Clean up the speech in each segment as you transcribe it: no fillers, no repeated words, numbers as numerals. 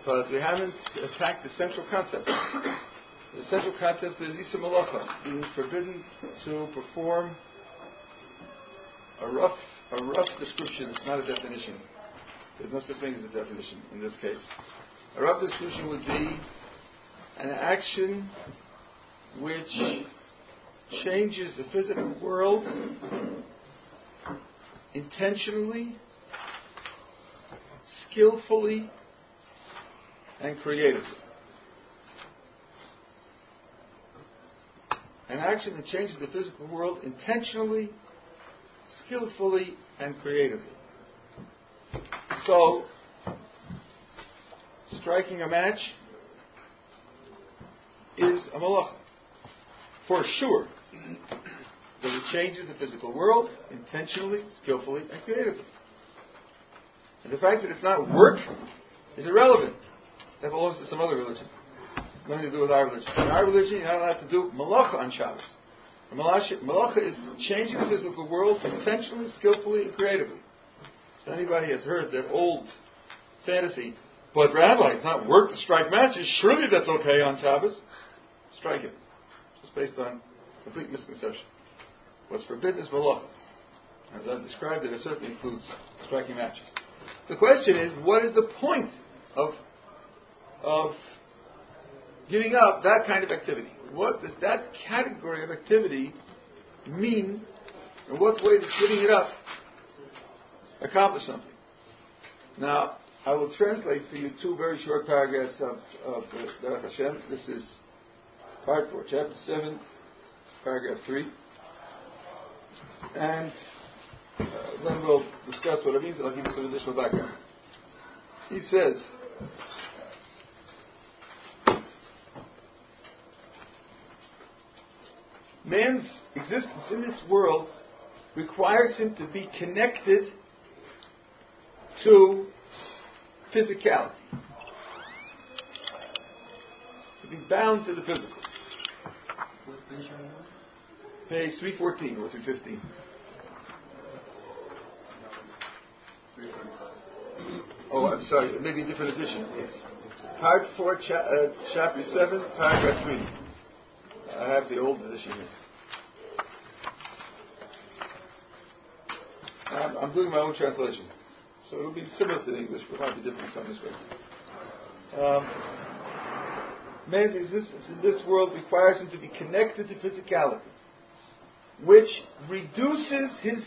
but we haven't attacked the central concept. The central concept is Isur Malacha, being forbidden to perform a rough description. It's not a definition. There's no such thing as a definition in this case. A rough description would be an action which changes the physical world intentionally, skillfully, and creatively. An action that changes the physical world intentionally, skillfully, and creatively. So, striking a match is a malacha. For sure. That it changes the physical world intentionally, skillfully, and creatively. And the fact that it's not work is irrelevant. That belongs to some other religion. Nothing to do with our religion. In our religion, you're not allowed to do malacha on Shabbos. Malacha is changing the physical world intentionally, skillfully, and creatively. If anybody has heard that old fantasy, but Rabbi, it's not work to strike matches, surely that's okay on Shabbos. Strike it. Just based on complete misconception. What's forbidden is malacha. As I've described it certainly includes striking matches. The question is, what is the point of giving up that kind of activity? What does that category of activity mean? In what way does giving it up accomplish something? Now, I will translate for you two very short paragraphs of Derech Hashem. This is part 4, chapter 7, paragraph 3. And then we'll discuss what it means, and I'll give you some additional background. He says, man's existence in this world requires him to be connected to physicality. To be bound to the physical. Page 314 or 315. Oh, I'm sorry, maybe a different edition. It's part 4, chapter 7, paragraph 3. I have the old edition here. I'm doing my own translation. So it'll be similar to the English, but it might be different in some respects. Man's existence in this world requires him to be connected to physicality, which reduces his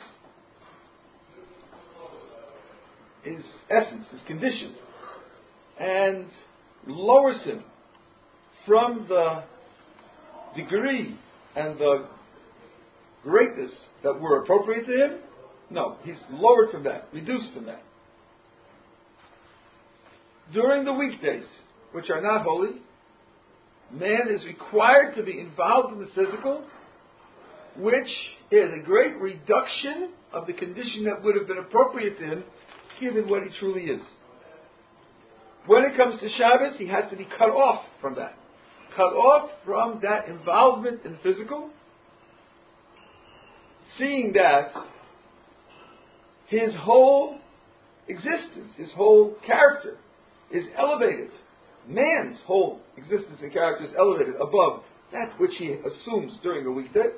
essence, his condition, and lowers him from the degree and the greatness that were appropriate to him. No, he's lowered from that, reduced from that. During the weekdays, which are not holy, man is required to be involved in the physical, which is a great reduction of the condition that would have been appropriate to him, given what he truly is. When it comes to Shabbos, he has to be cut off from that. Cut off from that involvement in the physical, seeing that his whole existence, his whole character is elevated. Man's whole existence and character is elevated above that which he assumes during the weekday.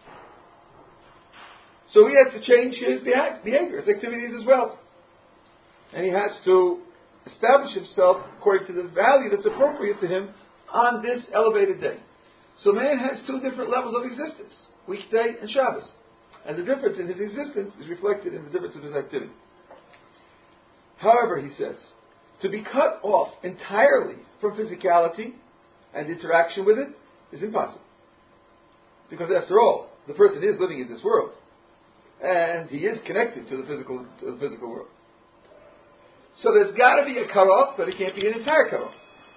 So he has to change his behavior, his activities as well. And he has to establish himself according to the value that's appropriate to him on this elevated day. So man has two different levels of existence, weekday and Shabbos. And the difference in his existence is reflected in the difference of his activity. However, he says, to be cut off entirely from physicality and interaction with it is impossible. Because after all, the person is living in this world. And he is connected to the physical world. So there's got to be a cut-off, but it can't be an entire cut-off.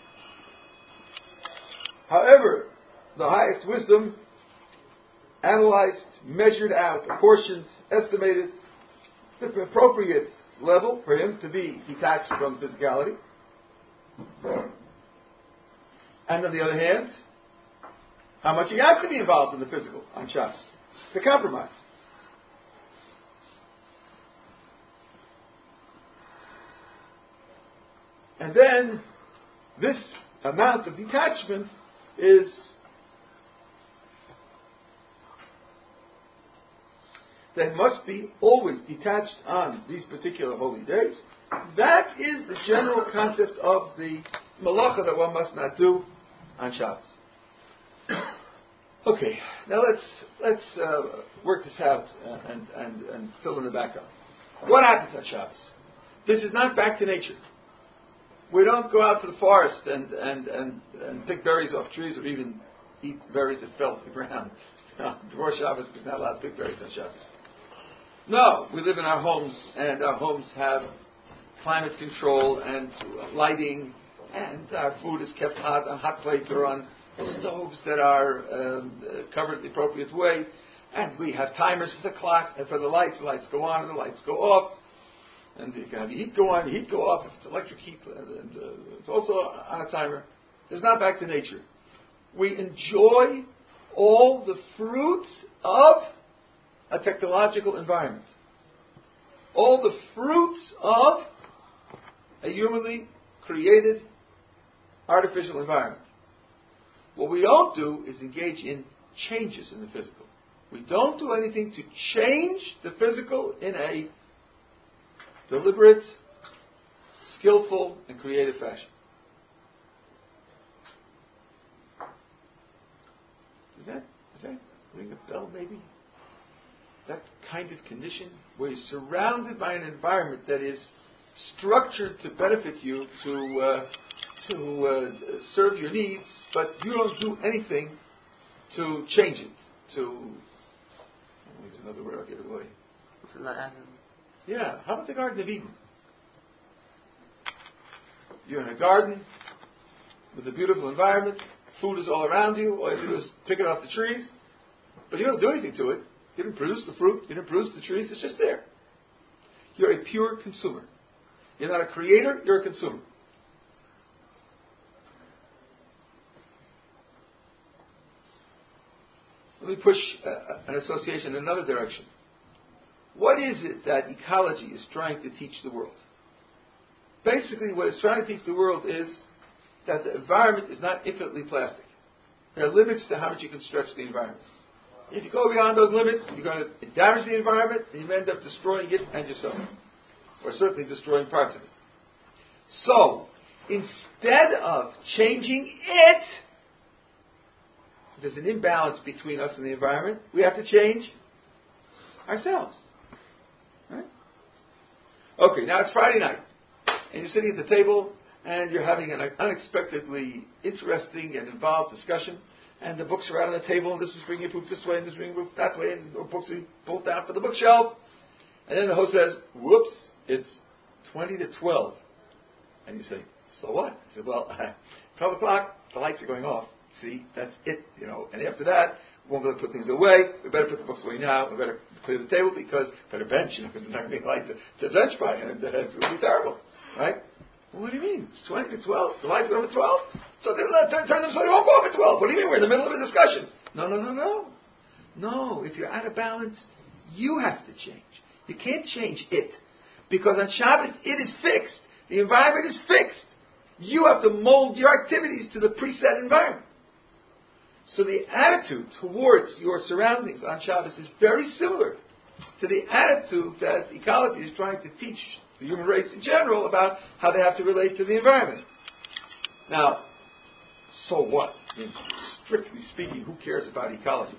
However, the highest wisdom analyzed, measured out, apportioned, estimated the appropriate level for him to be detached from physicality. And on the other hand, how much he has to be involved in the physical on Shabbos. It's a compromise. And then this amount of detachment is that must be always detached on these particular holy days. That is the general concept of the malacha that one must not do on Shabbos. Okay, now let's work this out and fill in the background. What happens on Shabbos? This is not back to nature. We don't go out to the forest and pick berries off trees or even eat berries that fell to the ground. Before Shabbos, we're not allowed to pick berries on Shabbos. No, we live in our homes, and our homes have climate control and lighting, and our food is kept hot on hot plates or on stoves that are covered the appropriate way, and we have timers for the clock and for the lights. The lights go on and the lights go off, and you can have the heat go on, the heat go off. If it's electric heat, and it's also on a timer. It's not back to nature. We enjoy all the fruits of a technological environment. All the fruits of a humanly created artificial environment. What we don't do is engage in changes in the physical. We don't do anything to change the physical in a deliberate, skillful, and creative fashion. Does that ring a bell, maybe? That kind of condition where you're surrounded by an environment that is structured to benefit you, to serve your needs, but you don't do anything to change it. There's another word I'll give it away. Yeah, how about the Garden of Eden? You're in a garden with a beautiful environment, food is all around you, all you have to do is pick it off the trees, but you don't do anything to it. You didn't produce the fruit, you didn't produce the trees, it's just there. You're a pure consumer. You're not a creator, you're a consumer. Let me push an association in another direction. What is it that ecology is trying to teach the world? Basically, what it's trying to teach the world is that the environment is not infinitely plastic. There are limits to how much you can stretch the environment. If you go beyond those limits, you're going to damage the environment, and you end up destroying it and yourself. Or certainly destroying parts of it. So, instead of changing it, there's an imbalance between us and the environment. We have to change ourselves. Right? Okay, now it's Friday night. And you're sitting at the table, and you're having an unexpectedly interesting and involved discussion. And the books are out on the table, and this is bringing food this way, and this is bringing food that way, and the books are pulled down from the bookshelf. And then the host says, whoops, it's 20 to 12. And you say, so what? He said, well, 12 o'clock, the lights are going off. See, that's it, And after that, we won't be able to put things away. We better put the books away now. We better clear the table because better bench, because there's not going to be light to bench by, and it will be terrible, right? Well, what do you mean? It's 20 to 12. The lights go over 12. So they turn them so they won't go over 12. What do you mean? We're in the middle of a discussion. No. No, if you're out of balance, you have to change. You can't change it. Because on Shabbos, it is fixed. The environment is fixed. You have to mold your activities to the preset environment. So the attitude towards your surroundings on Shabbos is very similar to the attitude that ecology is trying to teach the human race in general about how they have to relate to the environment. Now, so what? I mean, strictly speaking, who cares about ecology?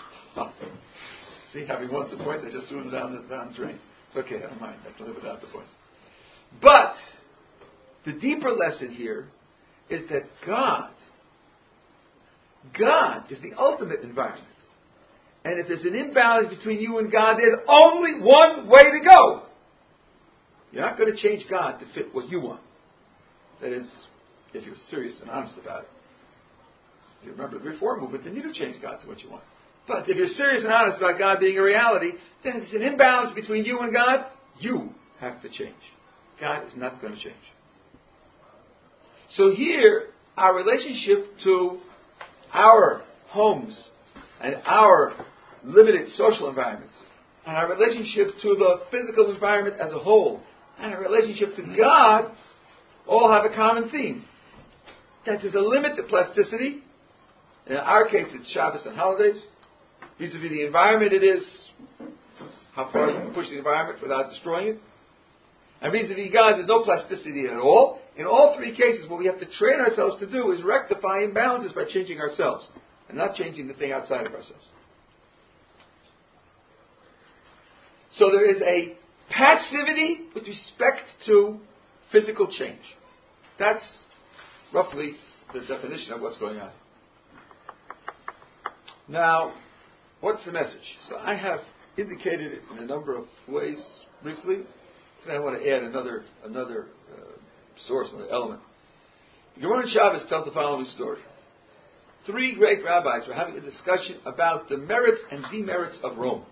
See, having won some points, I just threw them down the drain. It's okay, I don't mind. I can live without the points. But the deeper lesson here is that God is the ultimate environment. And if there's an imbalance between you and God, there's only one way to go. You're not going to change God to fit what you want. That is, if you're serious and honest about it. If you remember the Reform movement, then you do change God to what you want. But if you're serious and honest about God being a reality, then if there's an imbalance between you and God, you have to change. God is not going to change. So here, our relationship to our homes and our limited social environments, and our relationship to the physical environment as a whole, and our relationship to God all have a common theme. that there's a limit to plasticity. In our case, it's Shabbos and holidays. Vis-a-vis the environment, it is how far you can push the environment without destroying it. And vis-a-vis God, there's no plasticity at all. In all three cases, what we have to train ourselves to do is rectify imbalances by changing ourselves and not changing the thing outside of ourselves. So there is a passivity with respect to physical change. That's roughly the definition of what's going on. Now, what's the message? So I have indicated it in a number of ways, briefly. Today I want to add another source, another element. The Gemara in Shabbos tells the following story. Three great rabbis were having a discussion about the merits and demerits of Rome.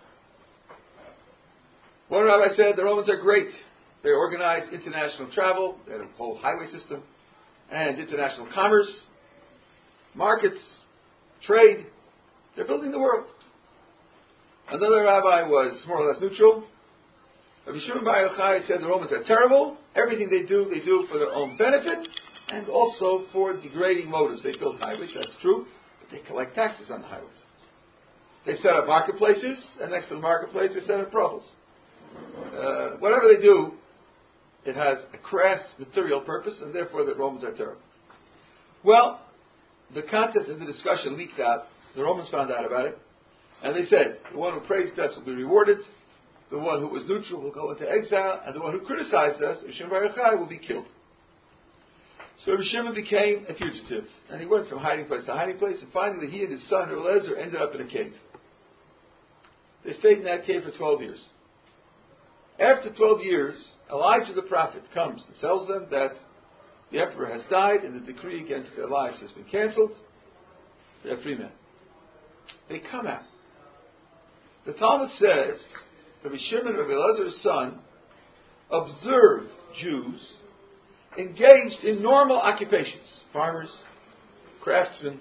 One rabbi said the Romans are great. They organized international travel, they had a whole highway system, and international commerce, markets, trade. They're building the world. Another rabbi was more or less neutral. Rabbi Shimon Bar Yochai said the Romans are terrible. Everything they do for their own benefit and also for degrading motives. They build highways, that's true, but they collect taxes on the highways. They set up marketplaces, and next to the marketplace they set up brothels. Whatever they do, it has a crass material purpose, and therefore the Romans are terrible. Well, the content of the discussion leaked out. The Romans found out about it, and they said, the one who praised us will be rewarded, the one who was neutral will go into exile, and the one who criticized us, Rabbi Shimon Bar Yochai, will be killed. So Rabbi Shimon became a fugitive, and he went from hiding place to hiding place, and finally he and his son, Eliezer, ended up in a cave. They stayed in that cave for 12 years. After 12 years, Elijah the prophet comes and tells them that the emperor has died and the decree against their lives has been cancelled. They are free men. They come out. The Talmud says, Rabbi Shimon, Rabbi Elazar's son, observed Jews engaged in normal occupations. Farmers, craftsmen,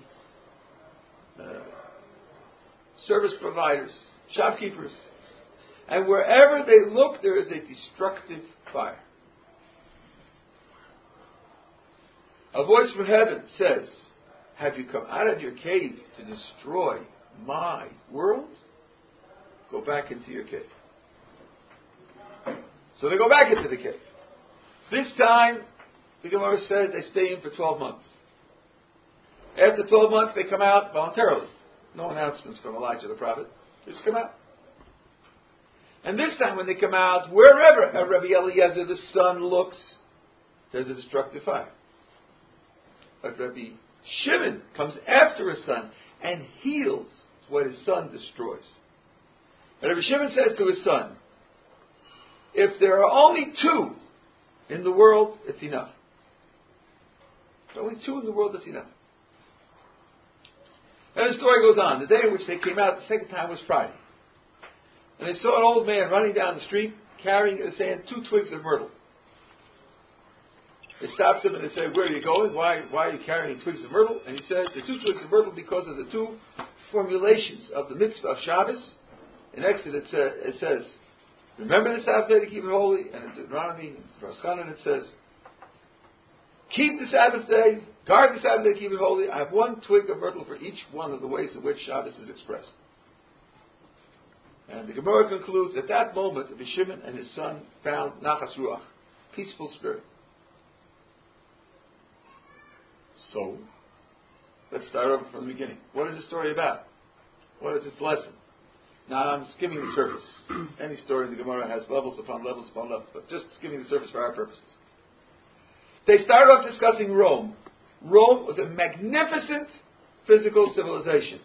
service providers, shopkeepers. And wherever they look, there is a destructive fire. A voice from heaven says, have you come out of your cave to destroy my world? Go back into your cave. So they go back into the cave. This time, the Gemara says they stay in for 12 months. After 12 months, they come out voluntarily. No announcements from Elijah the prophet. They just come out. And this time when they come out, wherever Rabbi Eliezer the son looks, there's a destructive fire. But Rabbi Shimon comes after his son and heals what his son destroys. And Rabbi Shimon says to his son, if there are only two in the world, it's enough. There's only two in the world, that's enough. And the story goes on. The day in which they came out the second time was Friday. And they saw an old man running down the street carrying in his hand 2 twigs of myrtle. They stopped him and they said, where are you going? Why are you carrying twigs of myrtle? And he said, the 2 twigs of myrtle because of the 2 formulations of the mitzvah of Shabbos. In Exodus it says, remember the Sabbath day to keep it holy. And in Deuteronomy, in Rosh Hashanah, it says, keep the Sabbath day, guard the Sabbath day, keep it holy. I have 1 twig of myrtle for each one of the ways in which Shabbos is expressed. And the Gemara concludes, at that moment, Rabbi Shimon and his son found Nachas Ruach, peaceful spirit. So, let's start over from the beginning. What is the story about? What is its lesson? Now, I'm skimming the surface. Any story in the Gemara has levels upon levels upon levels, but just skimming the surface for our purposes. They started off discussing Rome. Rome was a magnificent physical civilization.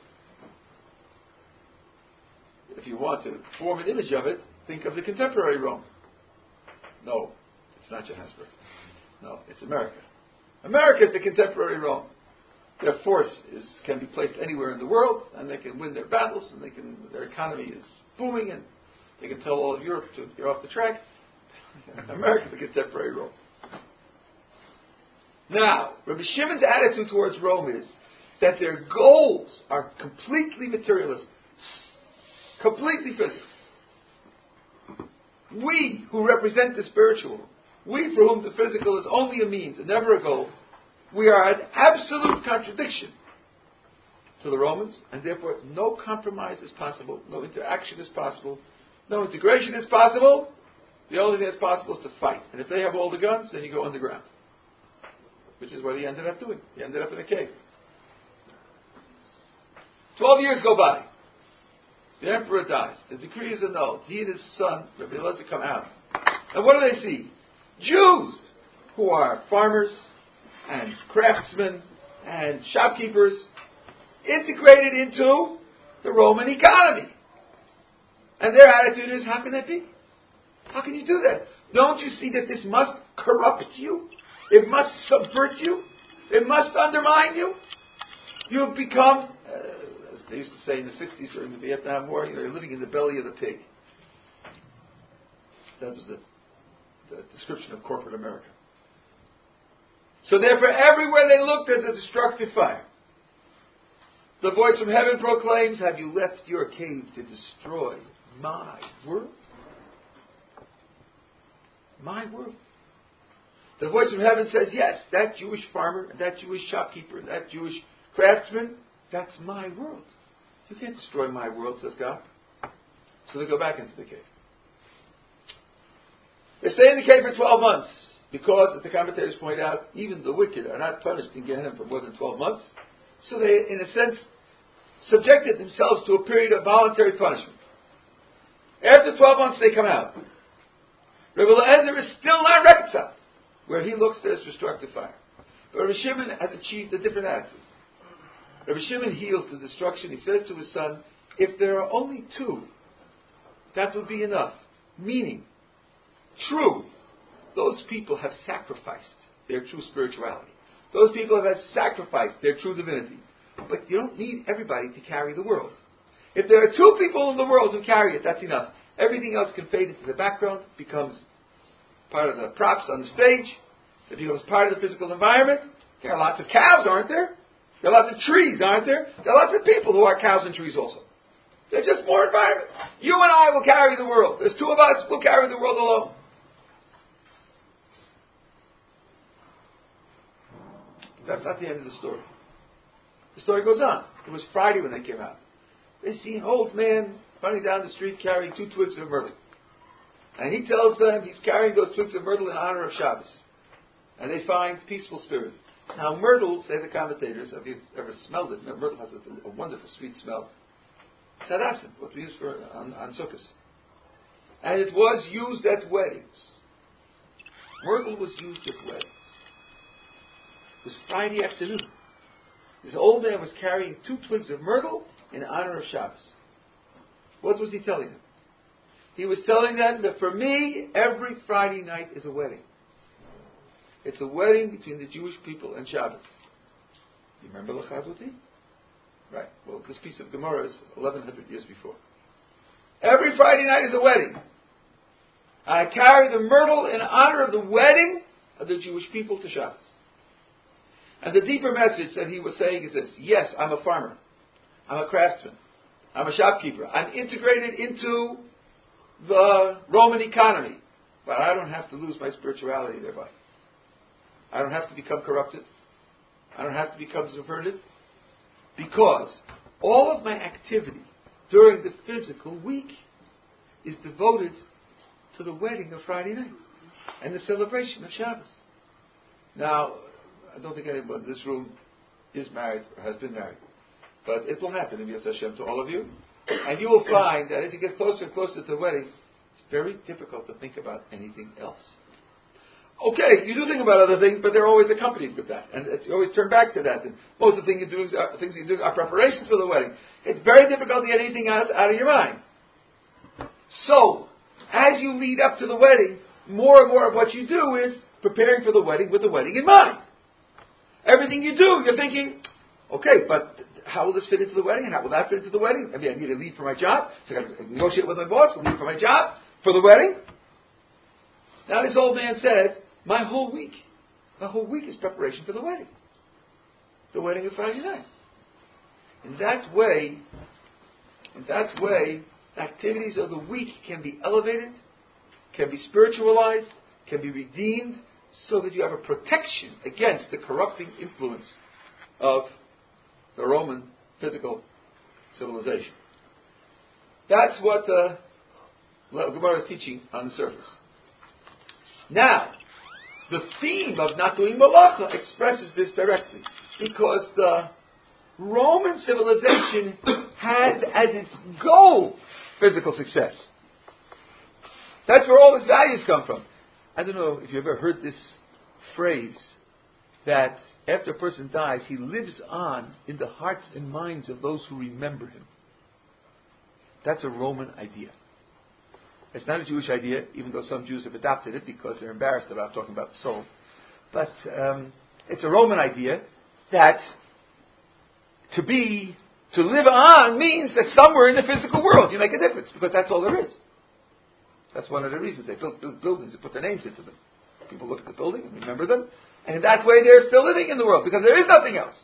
If you want to form an image of it, think of the contemporary Rome. No, it's not Johannesburg. No, it's America. America is the contemporary Rome. Their force can be placed anywhere in the world, and they can win their battles, and their economy is booming, and they can tell all of Europe to get off the track. America is the contemporary Rome. Now, Rabbi Shimon's attitude towards Rome is that their goals are completely materialistic. Completely physical. We, who represent the spiritual, we for whom the physical is only a means and never a goal, We are an absolute contradiction to the Romans, and therefore no compromise is possible, no interaction is possible, no integration is possible. The only thing that's possible is to fight. And if they have all the guns, then you go underground. Which is what he ended up doing. He ended up in a cave. 12 years go by. The emperor dies. The decree is annulled. He and his son, Rabbi Elazar, come out. And what do they see? Jews who are farmers and craftsmen and shopkeepers integrated into the Roman economy. And their attitude is, how can that be? How can you do that? Don't you see that this must corrupt you? It must subvert you? It must undermine you? You've become, as they used to say in the 60s during the Vietnam War, you're living in the belly of the pig. That was the description of corporate America. So therefore, everywhere they look, there's a destructive fire. The voice from heaven proclaims, have you left your cave to destroy my world? My world. The voice from heaven says, yes, that Jewish farmer, that Jewish shopkeeper, that Jewish craftsman, that's my world. You can't destroy my world, says God. So they go back into the cave. They stay in the cave for 12 months, because, as the commentators point out, even the wicked are not punished in Gehenna for more than 12 months. So they, in a sense, subjected themselves to a period of voluntary punishment. After 12 months, they come out. Rabbi Elazar is still not reconciled. Where he looks, there's destructive fire. But Rabbi Shimon has achieved a different attitude. Rabbi Shimon heals the destruction. He says to his son, if there are only two, that would be enough. Meaning, true, those people have sacrificed their true spirituality. Those people have sacrificed their true divinity. But you don't need everybody to carry the world. If there are two people in the world who carry it, that's enough. Everything else can fade into the background, becomes part of the props on the stage. It becomes part of the physical environment. There are lots of cows, aren't there? There are lots of trees, aren't there? There are lots of people who are cows and trees also. There's just more environment. You and I will carry the world. There's two of us, we'll carry the world alone. That's not the end of the story. The story goes on. It was Friday when they came out. They see an old man running down the street carrying 2 twigs of myrtle. And he tells them he's carrying those twigs of myrtle in honor of Shabbos. And they find peaceful spirit. Now myrtle, say the commentators, have you ever smelled it? Myrtle has a wonderful sweet smell. Tzadasim, what we use for on Sukkot. And it was used at weddings. Myrtle was used at weddings. It was Friday afternoon. This old man was carrying 2 twigs of myrtle in honor of Shabbos. What was he telling them? He was telling them that for me, every Friday night is a wedding. It's a wedding between the Jewish people and Shabbos. You remember Lechazuti? Right. Well, this piece of Gemara is 1100 years before. Every Friday night is a wedding. I carry the myrtle in honor of the wedding of the Jewish people to Shabbos. And the deeper message that he was saying is this. Yes, I'm a farmer. I'm a craftsman. I'm a shopkeeper. I'm integrated into the Roman economy. But I don't have to lose my spirituality thereby. I don't have to become corrupted. I don't have to become subverted. Because all of my activity during the physical week is devoted to the wedding of Friday night and the celebration of Shabbos. Now, I don't think anyone in this room is married or has been married. But it will happen in Yos Hashem to all of you. And you will find that as you get closer and closer to the wedding, it's very difficult to think about anything else. Okay, you do think about other things, but they're always accompanied with that. And you always turn back to that. And most of the things you're doing are preparations for the wedding. It's very difficult to get anything out of your mind. So, as you lead up to the wedding, more and more of what you do is preparing for the wedding with the wedding in mind. Everything you do, you're thinking, okay, but how will this fit into the wedding? And how will that fit into the wedding? I mean, I need to leave for my job, so I got to negotiate with my boss, leave for my job, for the wedding. Now this old man said, my whole week is preparation for the wedding of Friday night. In that way, activities of the week can be elevated, can be spiritualized, can be redeemed, so that you have a protection against the corrupting influence of the Roman physical civilization. That's what the Gemara is teaching on the surface. Now, the theme of not doing malacha expresses this directly, because the Roman civilization has as its goal physical success. That's where all its values come from. I don't know if you've ever heard this phrase, that after a person dies, he lives on in the hearts and minds of those who remember him. That's a Roman idea. It's not a Jewish idea, even though some Jews have adopted it because they're embarrassed about talking about the soul. But it's a Roman idea that to live on means that somewhere in the physical world you make a difference, because that's all there is. That's one of the reasons they built buildings and put their names into them. People look at the building and remember them, and in that way they're still living in the world, because there is nothing else.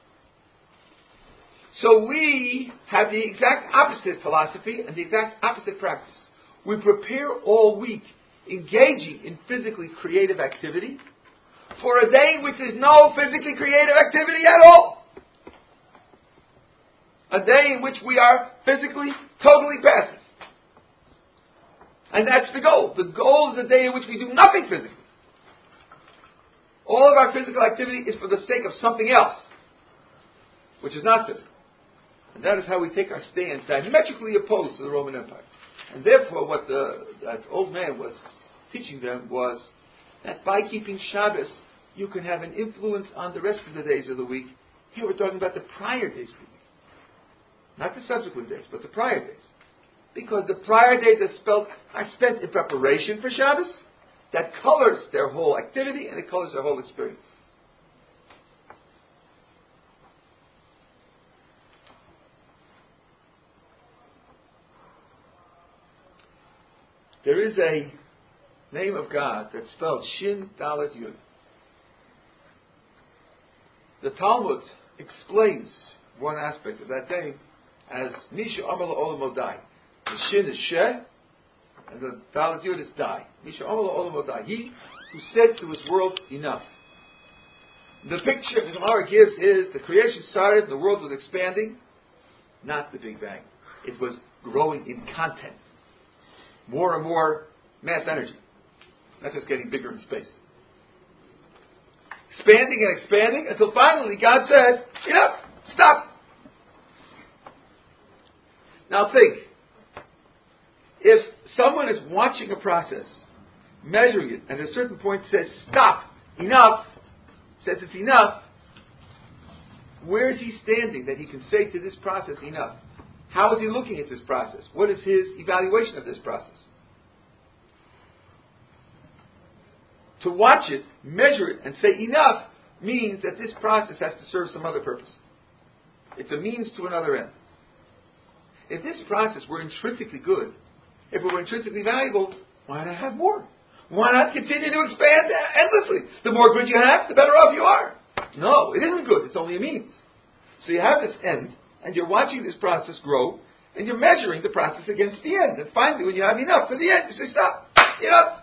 So we have the exact opposite philosophy and the exact opposite practice. We prepare all week engaging in physically creative activity for a day which is no physically creative activity at all. A day in which we are physically totally passive. And that's the goal. The goal is a day in which we do nothing physically. All of our physical activity is for the sake of something else, which is not physical. And that is how we take our stance diametrically opposed to the Roman Empire. And therefore what that old man was teaching them was that by keeping Shabbos, you can have an influence on the rest of the days of the week. Here we're talking about the prior days of the week. Not the subsequent days, but the prior days. Because the prior days are spent in preparation for Shabbos. That colors their whole activity and it colors their whole experience. There is a name of God that's spelled Shin Dalet Yud. The Talmud explains one aspect of that name as Misha Amala Olam Odai. The Shin is Sheh, and the Dalet Yud is Dai. Misha Amala Olam Odai. He who said to his world, enough. The picture the Gemara gives is the creation started, the world was expanding, not the Big Bang. It was growing in content. More and more mass energy. Not just getting bigger in space. Expanding and expanding until finally God said, enough, stop. Now think, if someone is watching a process, measuring it, and at a certain point says, stop, enough, says it's enough, where is he standing that he can say to this process, enough? How is he looking at this process? What is his evaluation of this process? To watch it, measure it, and say enough means that this process has to serve some other purpose. It's a means to another end. If this process were intrinsically good, if it were intrinsically valuable, why not have more? Why not continue to expand endlessly? The more good you have, the better off you are. No, it isn't good. It's only a means. So you have this end, and you're watching this process grow, and you're measuring the process against the end. And finally, when you have enough for the end, you say, stop. Enough.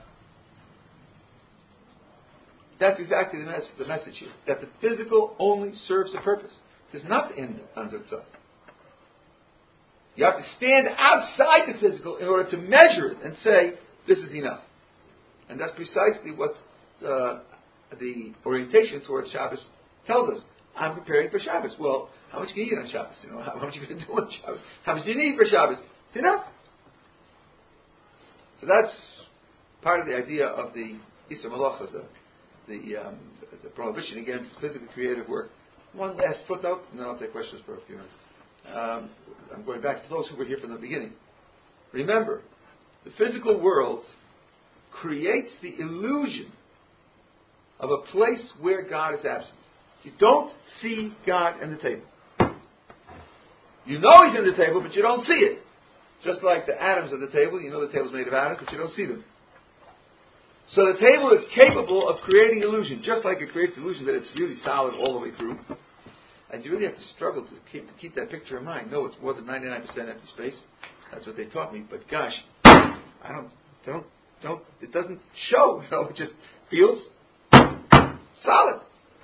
That's exactly the message here. That the physical only serves a purpose. It does not end unto itself. You have to stand outside the physical in order to measure it and say, this is enough. And that's precisely what the orientation towards Shabbos tells us. I'm preparing for Shabbos. Well, how much can you eat on Shabbos? How much are you going to do on Shabbos? How much do you need for Shabbos? It's enough. So that's part of the idea of the Isser Malacha, the prohibition against physically creative work. One last footnote, and then I'll take questions for a few minutes. I'm going back to those who were here from the beginning. Remember, the physical world creates the illusion of a place where God is absent. You don't see God in the table. You know He's in the table, but you don't see it. Just like the atoms of the table, you know the table's made of atoms, but you don't see them. So the table is capable of creating illusion, just like it creates illusion that it's really solid all the way through. And you really have to struggle to keep that picture in mind. No, it's more than 99% empty space. That's what they taught me. But gosh, it doesn't show. It just feels solid.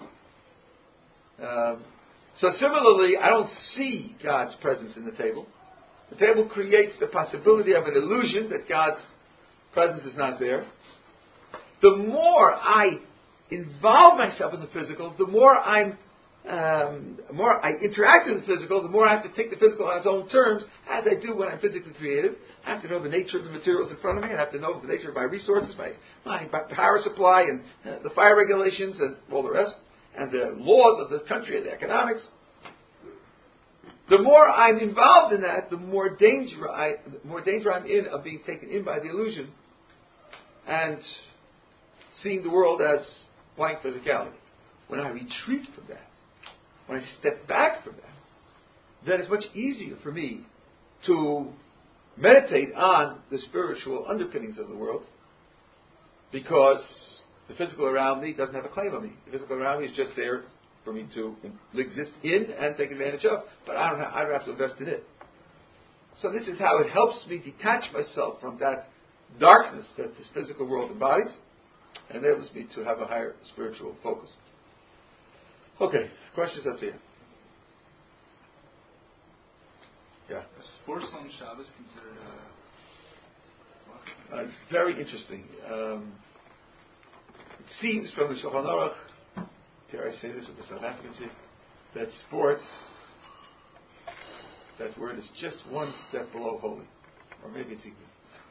So similarly, I don't see God's presence in the table. The table creates the possibility of an illusion that God's presence is not there. The more I involve myself in the physical, the more I interact with the physical, the more I have to take the physical on its own terms, as I do when I'm physically creative. I have to know the nature of the materials in front of me. I have to know the nature of my resources, my power supply, and the fire regulations, and all the rest, and the laws of the country and the economics. The more I'm involved in that, the more danger I'm in of being taken in by the illusion and seeing the world as blank physicality. When I retreat from that, when I step back from that, then it's much easier for me to meditate on the spiritual underpinnings of the world, because the physical around me doesn't have a claim on me. The physical around me is just there for me to exist in and take advantage of, but I don't have to invest in it. So this is how it helps me detach myself from that darkness that this physical world embodies, and enables me to have a higher spiritual focus. Okay, questions up here? Yeah. Sports on Shabbos considered it's very interesting. It seems from the Shulchan Aruch, dare I say this with the South Africans, that sports, that word is just one step below holy. Or maybe it's equal.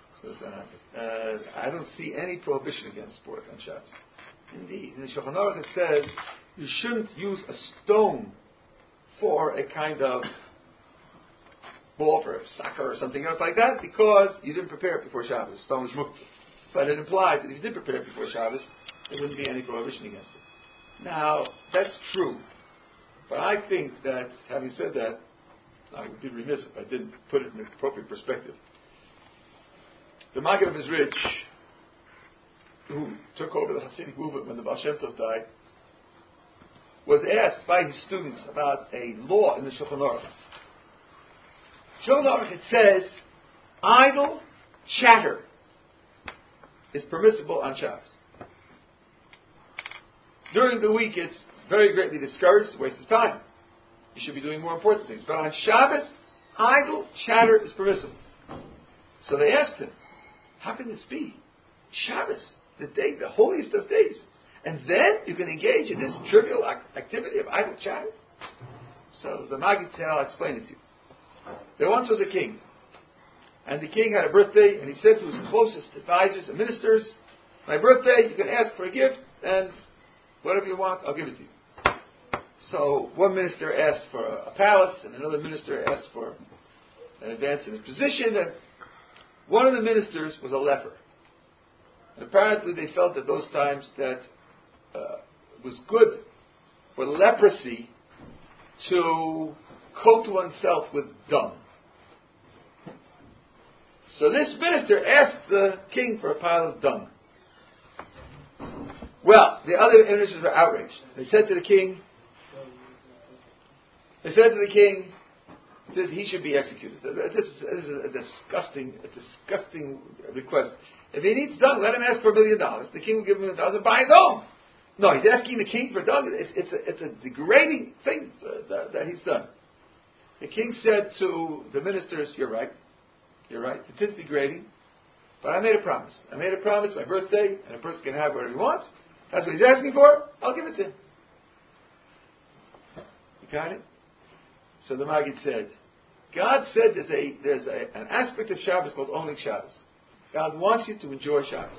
I don't see any prohibition against sport on Shabbos. Indeed, in the Shulchan Aruch it says you shouldn't use a stone for a kind of ball for soccer or something else like that, because you didn't prepare it before Shabbos. Stone is muktzah. But it implies that if you did prepare it before Shabbos, there wouldn't be any prohibition against it. Now, that's true. But I think that, having said that, I would be remiss if I didn't put it in the appropriate perspective. The Maggid of Mezritch, who took over the Hasidic movement when the Baal Shem Tov died, was asked by his students about a law in the Shulchan Aruch. Shulchan Aruch, it says, idle chatter is permissible on Shabbos. During the week, it's very greatly discouraged. It's a waste of time. You should be doing more important things. But on Shabbos, idle chatter is permissible. So they asked him, how can this be? Shabbos, the day, the holiest of days. And then you can engage in this trivial activity of idle chatter? So the Maggid said, I'll explain it to you. There once was a king. And the king had a birthday, and he said to his closest advisors and ministers, my birthday, you can ask for a gift, and whatever you want, I'll give it to you. So one minister asked for a palace, and another minister asked for an advance in his position, and one of the ministers was a leper. And apparently they felt at those times that it was good for leprosy to coat oneself with dung. So this minister asked the king for a pile of dung. Well, the other ministers were outraged. They said to the king that he should be executed. This is a disgusting request. If he needs dung, let him ask for $1 million. The king will give him $1,000 and buy his own. No, he's asking the king for dung. It's a degrading thing that he's done. The king said to the ministers, you're right. It is degrading. But I made a promise. My birthday, and a person can have whatever he wants. That's what he's asking for. I'll give it to him. You got it? So the Maggid said, God said there's an aspect of Shabbos called owning Shabbos. God wants you to enjoy Shabbos.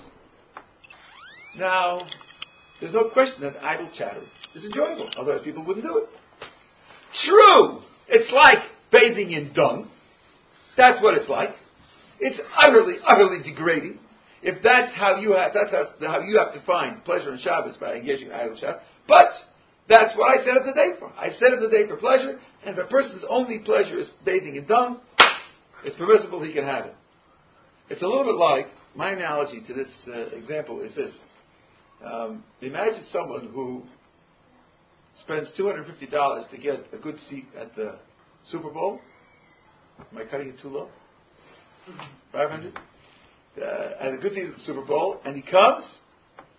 Now, there's no question that idle chatter is enjoyable, otherwise people wouldn't do it. True! It's like bathing in dung. That's what it's like. It's utterly degrading. If that's how you have to find pleasure in Shabbos, by engaging in idle chatter. But that's what I set up the day for. I set up the day for pleasure, and if a person's only pleasure is bathing in dung, it's permissible, he can have it. It's a little bit like, my analogy to this example is this. Imagine someone who spends $250 to get a good seat at the Super Bowl. Am I cutting it too low? 500? And a good seat at the Super Bowl, and he comes,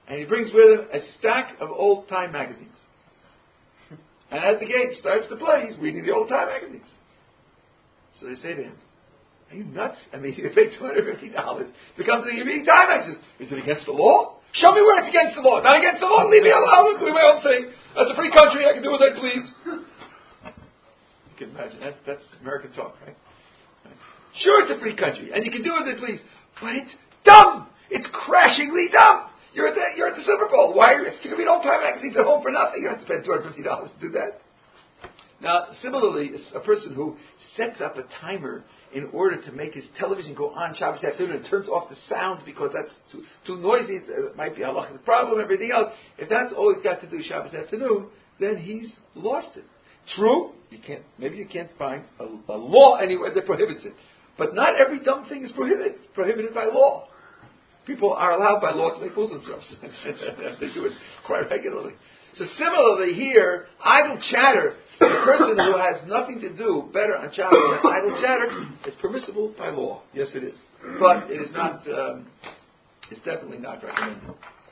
And he brings with him a stack of old-time magazines. And as the game starts to play, he's reading the old-time magazines. So they say to him, "Are you nuts? I mean, you pay $250 to come to the reading time magazines. Is it against the law? Show me where it's against the law. Not against the law. Leave me alone. I'm doing my own thing. That's a free country. I can do as I please." You can imagine. That's American talk, right? Sure, it's a free country, and you can do as I please. But it's dumb. It's crashingly dumb. You're at the Super Bowl. Why are you read old-time magazines at home for nothing? You don't have to spend $250 to do that. Now, similarly, a person who sets up a timer in order to make his television go on Shabbos afternoon and turns off the sound because that's too noisy, it might be a halachic problem, everything else. If that's all he's got to do Shabbos afternoon, then he's lost it. True, maybe you can't find a law anywhere that prohibits it. But not every dumb thing is prohibited by law. People are allowed by law to make Muslim jokes. They do it quite regularly. So similarly here, idle chatter, the person who has nothing to do better on Shabbos than idle chatter, is permissible by law. Yes, it is. But it is not, it's definitely not recommended.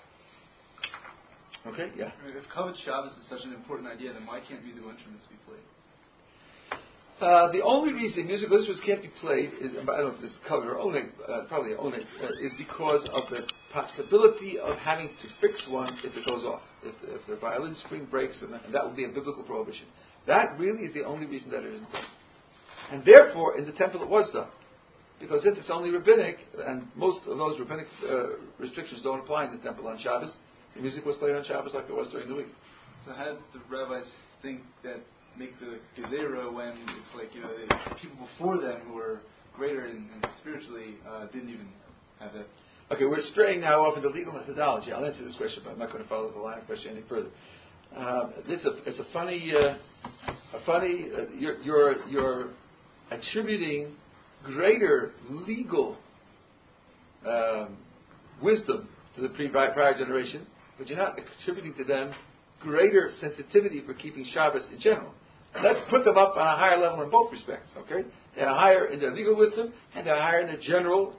Okay, yeah. If Kavod Shabbos is such an important idea, then why can't musical instruments be played? The only reason musical instruments can't be played is, I don't know if this is covered or oneg, probably oneg, is because of the possibility of having to fix one if it goes off. If the violin string breaks, and that would be a biblical prohibition. That really is the only reason that it isn't done. And therefore, in the temple it was done. Because if it's only rabbinic, and most of those rabbinic restrictions don't apply in the temple on Shabbos, the music was played on Shabbos like it was during the week. So how did the rabbis think that make the gezerah when it's like, the people before them who were greater and spiritually didn't even have that? Okay, we're straying now off into legal methodology. I'll answer this question, but I'm not going to follow the line of question any further. It's a funny. You're attributing greater legal wisdom to the prior generation, but you're not attributing to them greater sensitivity for keeping Shabbos in general. Let's put them up on a higher level in both respects, okay? They're higher in their legal wisdom, and they're higher in their general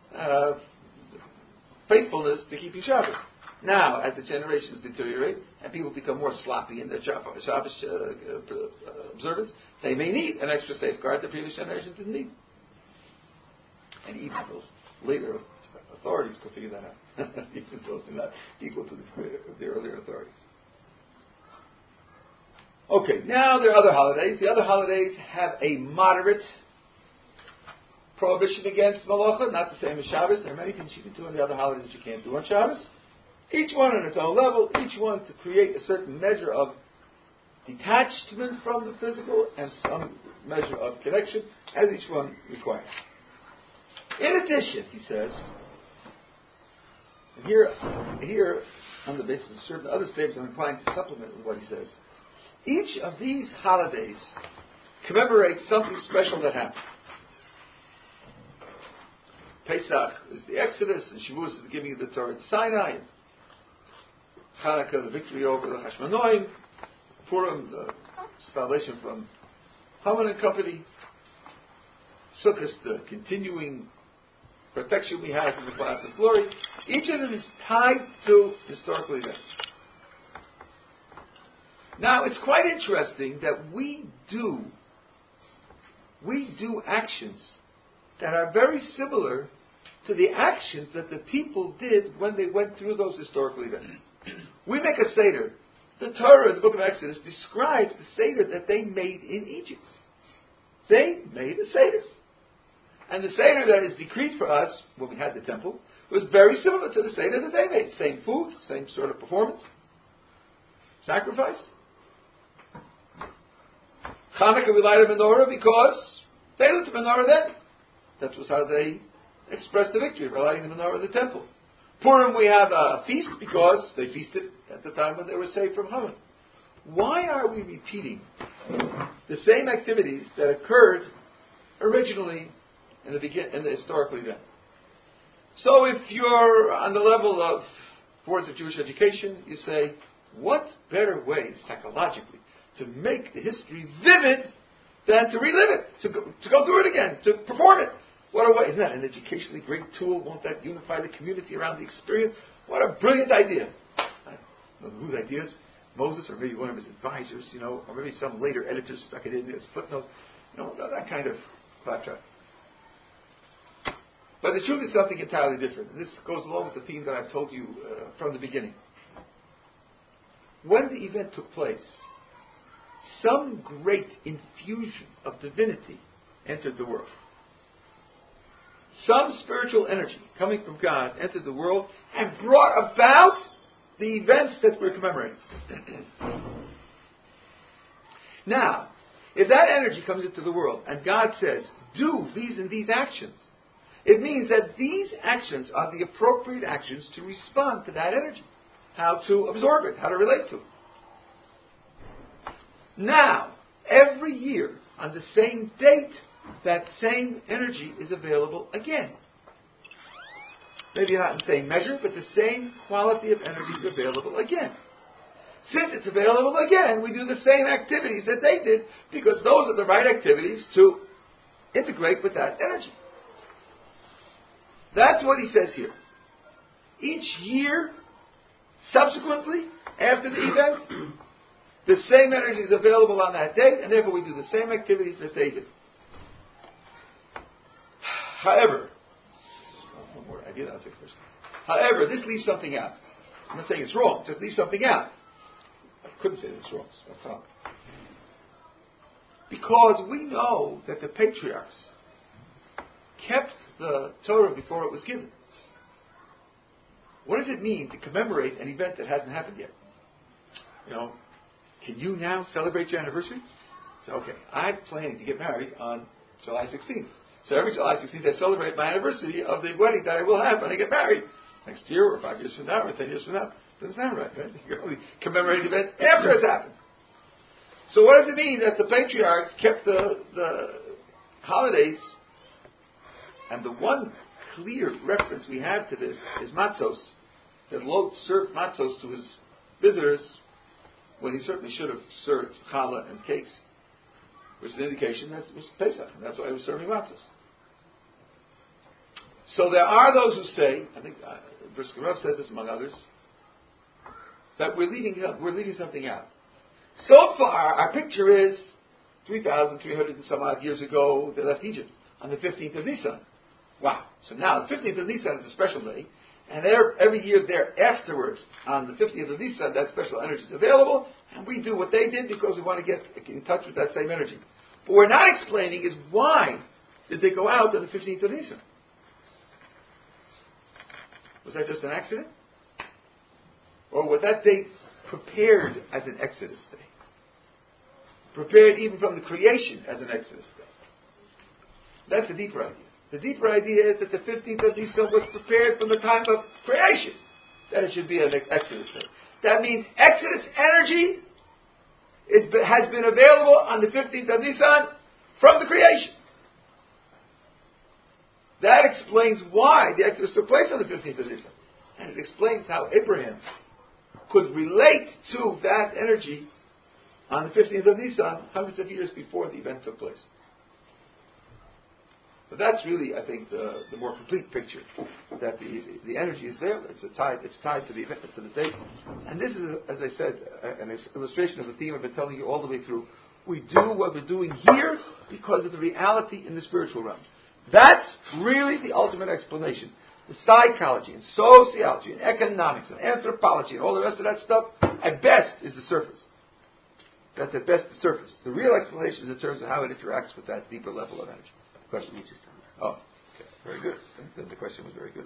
faithfulness to keeping Shabbos. Now, as the generations deteriorate, and people become more sloppy in their Shabbos observance, they may need an extra safeguard the previous generations didn't need. And even those later authorities could figure that out. Even those are not equal to the earlier authorities. Okay, now there are other holidays. The other holidays have a moderate prohibition against malacha, not the same as Shabbos. There are many things you can do on the other holidays that you can't do on Shabbos. Each one on its own level, each one to create a certain measure of detachment from the physical and some measure of connection, as each one requires. In addition, he says, and here on the basis of certain other statements, I'm inclined to supplement with what he says. Each of these holidays commemorates something special that happened. Pesach is the Exodus, and Shavuos is the giving of the Torah at Sinai, and Hanukkah, the victory over the Hashmonaim, Purim, the salvation from Haman and company, Sukkot, the continuing protection we have from the clouds of glory. Each of them is tied to historical events. Now, it's quite interesting that we do actions that are very similar to the actions that the people did when they went through those historical events. We make a Seder. The Torah, the book of Exodus, describes the Seder that they made in Egypt. They made a Seder. And the Seder that is decreed for us, when we had the temple, was very similar to the Seder that they made. Same food, same sort of performance. Sacrifice. Hanukkah, we light a menorah because they lit the menorah then. That was how they expressed the victory, by lighting the menorah of the temple. Purim, we have a feast because they feasted at the time when they were saved from Haman. Why are we repeating the same activities that occurred originally in the historical event? So if you're on the level of boards of Jewish education, you say, what better way psychologically to make the history vivid than to relive it, to go through it again, to perform it? What a way. Isn't that an educationally great tool? Won't that unify the community around the experience? What a brilliant idea. I don't know whose ideas. Moses, or maybe one of his advisors, or maybe some later editor stuck it in as footnote. That kind of claptrap. But the truth is something entirely different. And this goes along with the theme that I've told you from the beginning. When the event took place, some great infusion of divinity entered the world. Some spiritual energy coming from God entered the world and brought about the events that we're commemorating. Now, if that energy comes into the world and God says, do these and these actions, it means that these actions are the appropriate actions to respond to that energy. How to absorb it, how to relate to it. Now, every year, on the same date, that same energy is available again. Maybe not in the same measure, but the same quality of energy is available again. Since it's available again, we do the same activities that they did, because those are the right activities to integrate with that energy. That's what he says here. Each year, subsequently, after the event, the same energy is available on that date, and therefore we do the same activities that they did. However, one more idea, I'll take first. However, this leaves something out. I'm not saying it's wrong, just leaves something out. I couldn't say it's wrong, so I found it. Because we know that the patriarchs kept the Torah before it was given. What does it mean to commemorate an event that hasn't happened yet? Can you now celebrate your anniversary? So, okay, I'm planning to get married on July 16th. So every July 16th I celebrate my anniversary of the wedding that I will have when I get married. Next year, or 5 years from now, or 10 years from now. Doesn't sound right? You can only commemorate the event after it's happened. So what does it mean that the patriarchs kept the holidays? And the one clear reference we have to this is matzos. That Lot served matzos to his visitors when he certainly should have served challah and cakes, which is an indication that it was Pesach, and that's why he was serving matzos. So there are those who say, I think Brisker Rav says this among others, that we're leaving something out. So far, our picture is 3,300 and some odd years ago, they left Egypt on the 15th of Nisan. Wow. So now, the 15th of Nisan is a special day, and every year there afterwards, on the 15th of Nisan, that special energy is available, and we do what they did because we want to get in touch with that same energy. What we're not explaining is why did they go out on the 15th of Nisan? Was that just an accident? Or was that date prepared as an Exodus day? Prepared even from the creation as an Exodus day? That's the deeper idea. The deeper idea is that the 15th of Nisan was prepared from the time of creation, that it should be an Exodus day. That means Exodus energy has been available on the 15th of Nisan from the creation. That explains why the Exodus took place on the 15th of Nisan. And it explains how Abraham could relate to that energy on the 15th of Nisan, hundreds of years before the event took place. But that's really, I think, the more complete picture. That the energy is there. It's tied to the event, to the date. And this is, as I said, an illustration of the theme I've been telling you all the way through. We do what we're doing here because of the reality in the spiritual realms. That's really the ultimate explanation. The psychology and sociology and economics and anthropology and all the rest of that stuff, at best, is the surface. That's at best the surface. The real explanation is in terms of how it interacts with that deeper level of energy. Question? Oh, okay. Very good. Then the question was very good.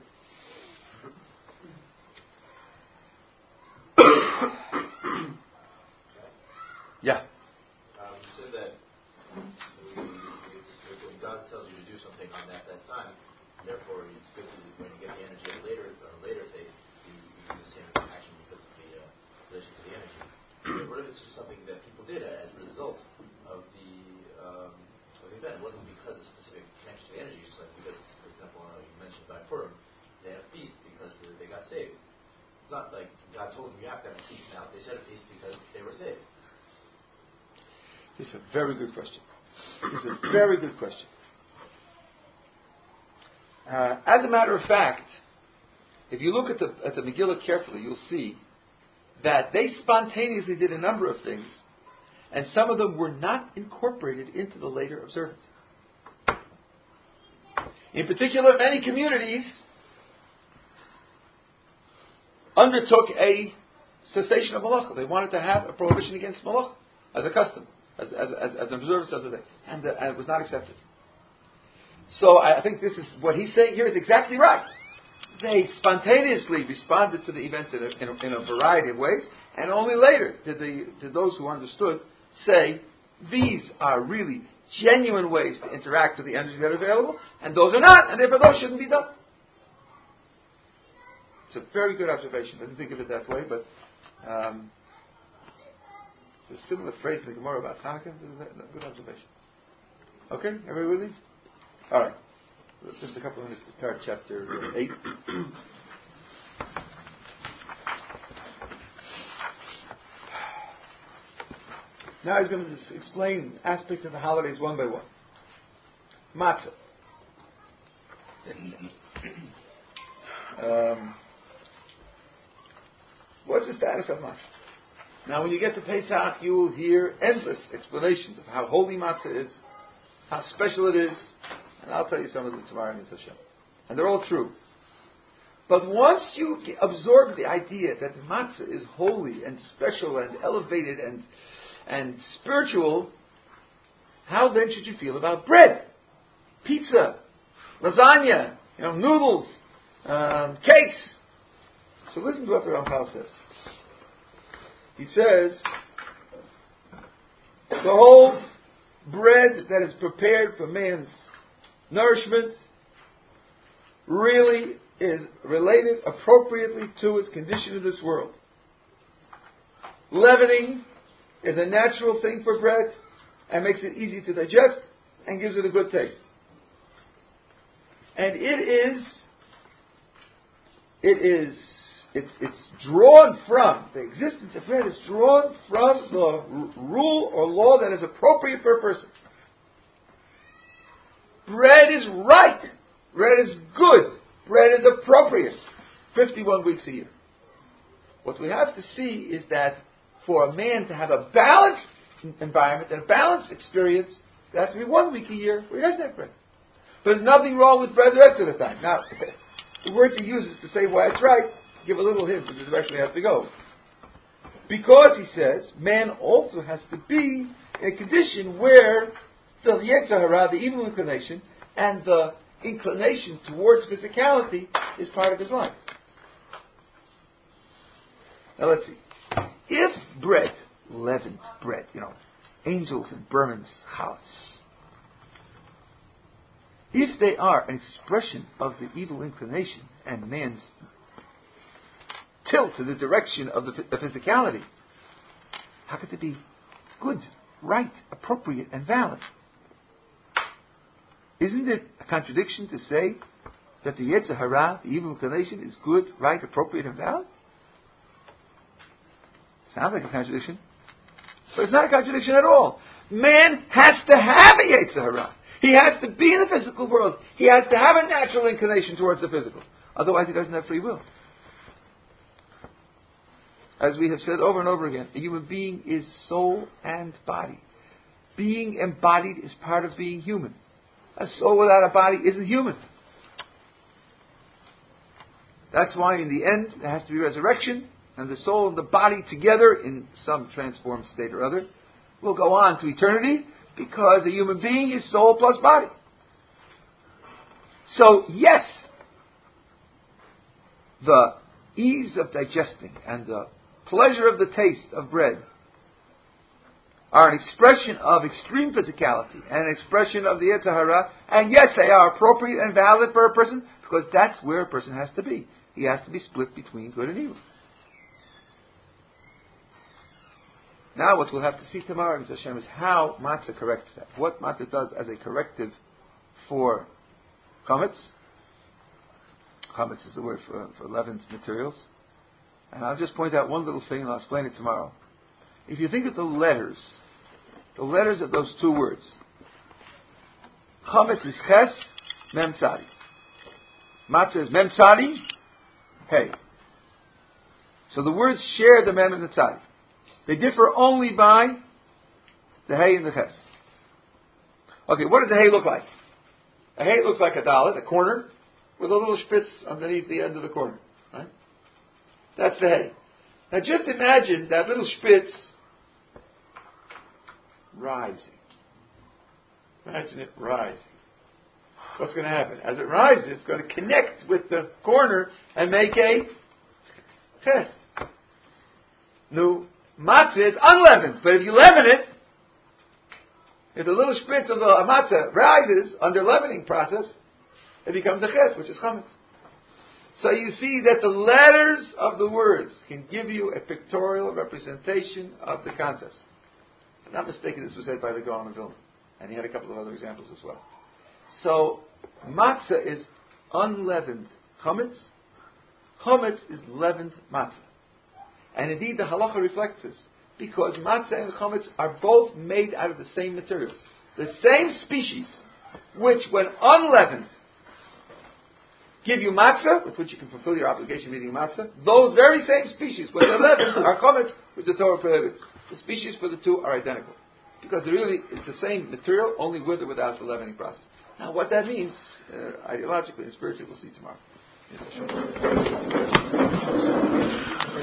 Yeah. You said that when God tells you to do something on that time, therefore it's good to, when you get the energy at a later date, you do the same action because of the relation to the energy. But what if it's just something that people did as a result of the event? It wasn't because of specific connection to the energy, just like because, for example, you mentioned by Purim, they had a feast because they got saved. It's not like God told them you have to have a feast now. They said a feast because they were saved. This is a very good question. As a matter of fact, if you look at the Megillah carefully, you'll see that they spontaneously did a number of things, and some of them were not incorporated into the later observance. In particular, many communities undertook a cessation of malacha. They wanted to have a prohibition against malacha as a custom, as an observance of the day, and it was not accepted. So I think this is what he's saying here is exactly right. They spontaneously responded to the events in a variety of ways, and only later did those who understood say, these are really genuine ways to interact with the energy that are available, and those are not, and therefore those shouldn't be done. It's a very good observation. I didn't think of it that way, but it's a similar phrase in the Gemara about Hanukkah. This is a good observation. Okay, everybody with me? All right. Just a couple of minutes to start chapter 8. Now he's going to explain aspects of the holidays one by one. Matzah. What's the status of matzah? Now when you get to Pesach, you will hear endless explanations of how holy matzah is, how special it is, and I'll tell you some of them tomorrow in Hashem. And they're all true. But once you absorb the idea that the matzah is holy and special and elevated and spiritual, how then should you feel about bread, pizza, lasagna, noodles, cakes? So listen to what the Ramchal says. He says, behold, bread that is prepared for man's nourishment really is related appropriately to his condition in this world. Leavening is a natural thing for bread and makes it easy to digest and gives it a good taste. And it's drawn from, the existence of bread is drawn from the rule or law that is appropriate for a person. Bread is right. Bread is good. Bread is appropriate. 51 weeks a year. What we have to see is that for a man to have a balanced environment and a balanced experience, there has to be 1 week a year where he doesn't have bread. But there's nothing wrong with bread the rest of the time. Now, the word he uses to say why it's right, give a little hint of the direction we have to go. Because, he says, man also has to be in a condition where the Yetzer Hara, the evil inclination, and the inclination towards physicality is part of his life. Now let's see. If bread, leavened bread, angels in Berman's house, if they are an expression of the evil inclination and man's tilt to the direction of the physicality, how could it be good, right, appropriate, and valid? Isn't it a contradiction to say that the Yetzer Hara, the evil inclination, is good, right, appropriate, and valid? Sounds like a contradiction. But it's not a contradiction at all. Man has to have a Yetzer Hara. He has to be in the physical world. He has to have a natural inclination towards the physical. Otherwise he doesn't have free will. As we have said over and over again, a human being is soul and body. Being embodied is part of being human. A soul without a body isn't human. That's why in the end there has to be resurrection, and the soul and the body together in some transformed state or other will go on to eternity, because a human being is soul plus body. So yes, the ease of digesting and the pleasure of the taste of bread are an expression of extreme physicality and an expression of the Yetzer Hara, and yes, they are appropriate and valid for a person, because that's where a person has to be. He has to be split between good and evil. Now what we'll have to see tomorrow in Hashem is how matzah corrects that. What matzah does as a corrective for chametz. Chametz is the word for leavened materials. And I'll just point out one little thing and I'll explain it tomorrow. If you think of the letters of those two words, chametz is ches, mem tzadi. Matzah is mem tzadi, hey. So the words share the mem and the tzad. They differ only by the hey and the ches. Okay, what does the hey look like? A hey looks like a dalet, a corner, with a little spitz underneath the end of the corner. Right? That's the hey. Now just imagine that little spitz rising. Imagine it rising. What's going to happen? As it rises, it's going to connect with the corner and make a ches. Now, matzah is unleavened, but if you leaven it, if the little spritz of the matzah rises under leavening process, it becomes a ches, which is chametz. So you see that the letters of the words can give you a pictorial representation of the concepts. If I'm not mistaken, this was said by the Gaon of Vilna, and he had a couple of other examples as well. So, matzah is unleavened chametz. Chametz is leavened matzah. And indeed, the halacha reflects this, because matzah and chametz are both made out of the same materials. The same species, which when unleavened, give you matzah, with which you can fulfill your obligation of eating matzah. Those very same species, when they're leavened, are chametz, which the Torah prohibits. The species for the two are identical. Because it's the same material, only with or without the leavening process. Now, what that means, ideologically and spiritually, we'll see tomorrow. Yes,